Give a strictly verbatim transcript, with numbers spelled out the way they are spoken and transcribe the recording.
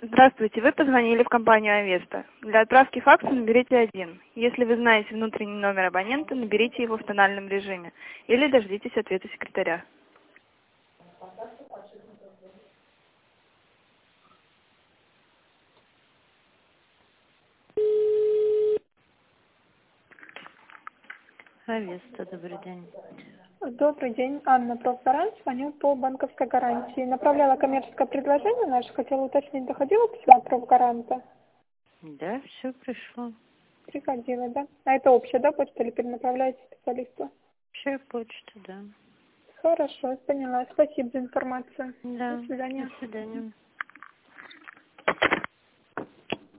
Здравствуйте, вы позвонили в компанию Авеста. Для отправки факса наберите один. Если вы знаете внутренний номер абонента, наберите его в тональном режиме или дождитесь ответа секретаря. Авеста, добрый день. Добрый день, Анна Профгарант, звоню по банковской гарантии. Направляла коммерческое предложение наше, хотела уточнить, доходило письмо от Профгаранта? Да, все пришло. Приходило, да? А это общая, да, почта или перенаправляете специалисту? Общая почта, да. Хорошо, поняла. Спасибо за информацию. Да, До свидания. до свидания.